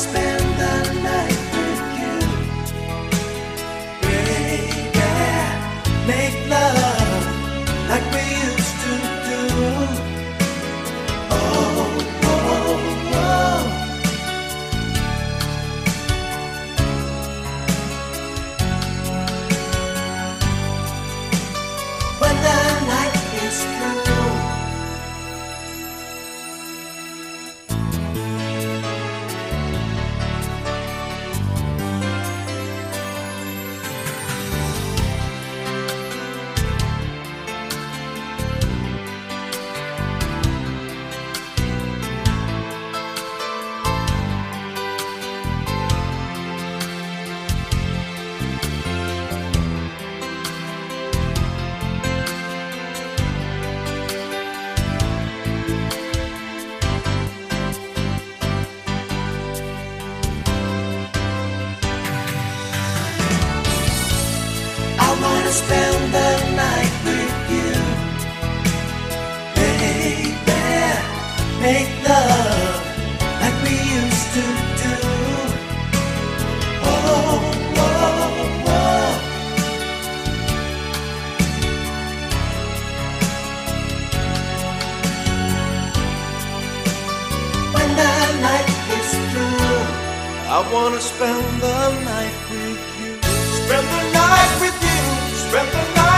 spend the night with you, baby. Make love like we used to do. Oh, oh, oh. When the night is through, I wanna spend the night with you, baby. Make love like we used to do. Oh, oh, oh. When the night is through, I wanna spend the night with you. Spend the night with you. Spend the night.